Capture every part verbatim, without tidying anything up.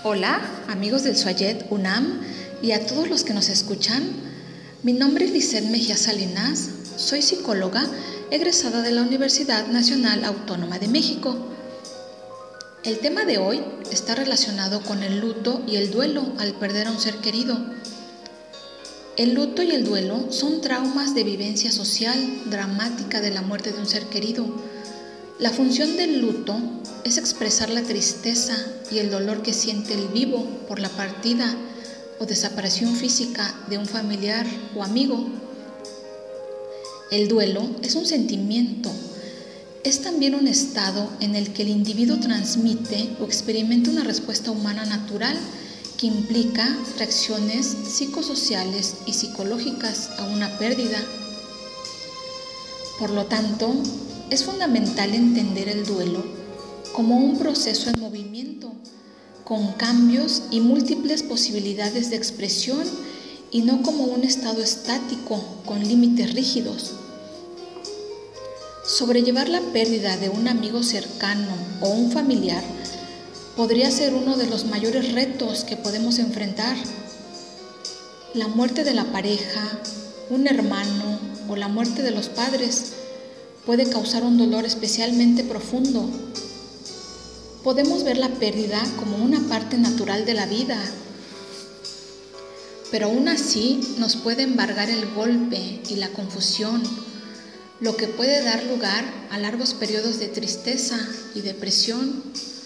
Hola, amigos del Suayet UNAM y a todos los que nos escuchan. Mi nombre es Lisette Mejía Salinas, soy psicóloga egresada de la Universidad Nacional Autónoma de México. El tema de hoy está relacionado con el luto y el duelo al perder a un ser querido. El luto y el duelo son traumas de vivencia social dramática de la muerte de un ser querido. La función del luto es expresar la tristeza y el dolor que siente el vivo por la partida o desaparición física de un familiar o amigo. El duelo es un sentimiento, es también un estado en el que el individuo transmite o experimenta una respuesta humana natural que implica reacciones psicosociales y psicológicas a una pérdida. Por lo tanto, es fundamental entender el duelo como un proceso en movimiento, con cambios y múltiples posibilidades de expresión y no como un estado estático con límites rígidos. Sobrellevar la pérdida de un amigo cercano o un familiar podría ser uno de los mayores retos que podemos enfrentar. La muerte de la pareja, un hermano o la muerte de los padres puede causar un dolor especialmente profundo. Podemos ver la pérdida como una parte natural de la vida, pero aún así nos puede embargar el golpe y la confusión, lo que puede dar lugar a largos periodos de tristeza y depresión.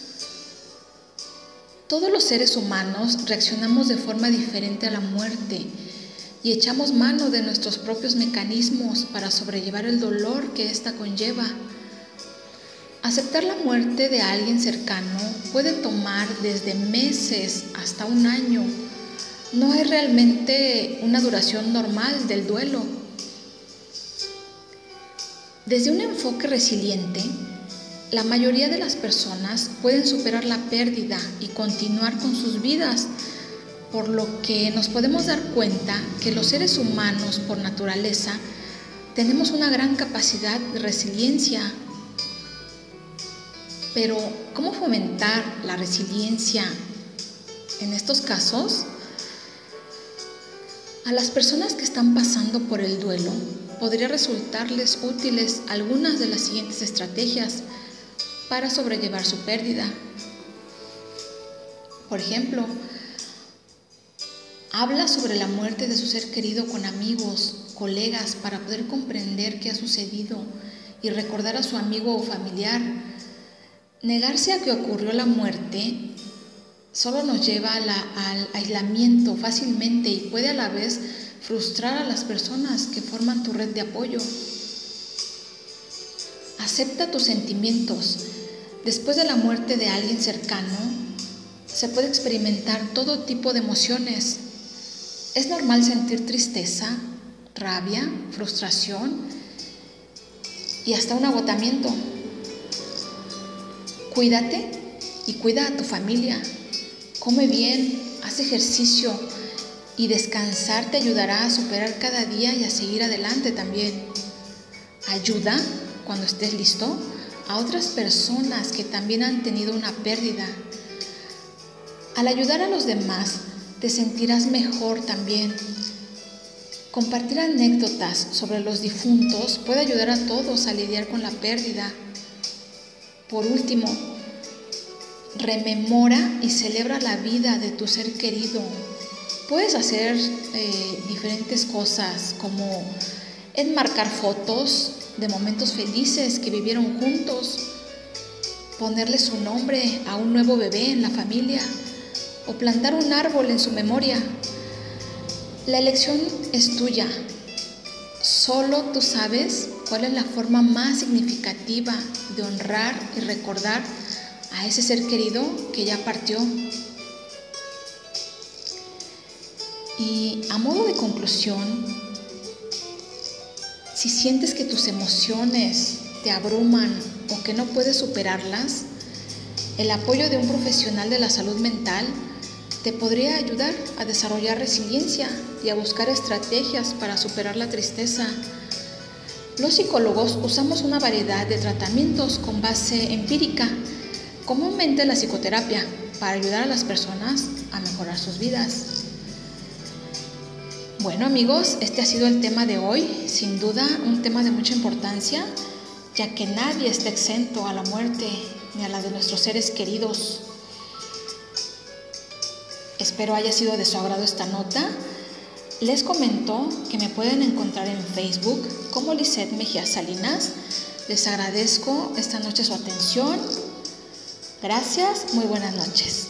Todos los seres humanos reaccionamos de forma diferente a la muerte y echamos mano de nuestros propios mecanismos para sobrellevar el dolor que ésta conlleva. Aceptar la muerte de alguien cercano puede tomar desde meses hasta un año. No hay realmente una duración normal del duelo. Desde un enfoque resiliente, la mayoría de las personas pueden superar la pérdida y continuar con sus vidas, por lo que nos podemos dar cuenta que los seres humanos, por naturaleza, tenemos una gran capacidad de resiliencia. Pero, ¿cómo fomentar la resiliencia en estos casos? A las personas que están pasando por el duelo, podría resultarles útiles algunas de las siguientes estrategias para sobrellevar su pérdida. Por ejemplo, habla sobre la muerte de su ser querido con amigos, colegas, para poder comprender qué ha sucedido y recordar a su amigo o familiar. Negarse a que ocurrió la muerte solo nos lleva a la, al aislamiento fácilmente y puede a la vez frustrar a las personas que forman tu red de apoyo. Acepta tus sentimientos. Después de la muerte de alguien cercano, se puede experimentar todo tipo de emociones. Es normal sentir tristeza, rabia, frustración y hasta un agotamiento. Cuídate y cuida a tu familia. Come bien, haz ejercicio y descansar te ayudará a superar cada día y a seguir adelante también. Ayuda, cuando estés listo, a otras personas que también han tenido una pérdida. Al ayudar a los demás, te sentirás mejor también. Compartir anécdotas sobre los difuntos puede ayudar a todos a lidiar con la pérdida. Por último, rememora y celebra la vida de tu ser querido. Puedes hacer eh, diferentes cosas como enmarcar fotos de momentos felices que vivieron juntos, ponerle su nombre a un nuevo bebé en la familia o plantar un árbol en su memoria. La elección es tuya. Solo tú sabes cuál es la forma más significativa de honrar y recordar a ese ser querido que ya partió. Y a modo de conclusión, si sientes que tus emociones te abruman o que no puedes superarlas, el apoyo de un profesional de la salud mental te podría ayudar a desarrollar resiliencia y a buscar estrategias para superar la tristeza. Los psicólogos usamos una variedad de tratamientos con base empírica, comúnmente la psicoterapia, para ayudar a las personas a mejorar sus vidas. Bueno amigos, este ha sido el tema de hoy, sin duda un tema de mucha importancia, ya que nadie está exento a la muerte ni a la de nuestros seres queridos. Espero haya sido de su agrado esta nota. Les comento que me pueden encontrar en Facebook como Lisette Mejía Salinas. Les agradezco esta noche su atención. Gracias, muy buenas noches.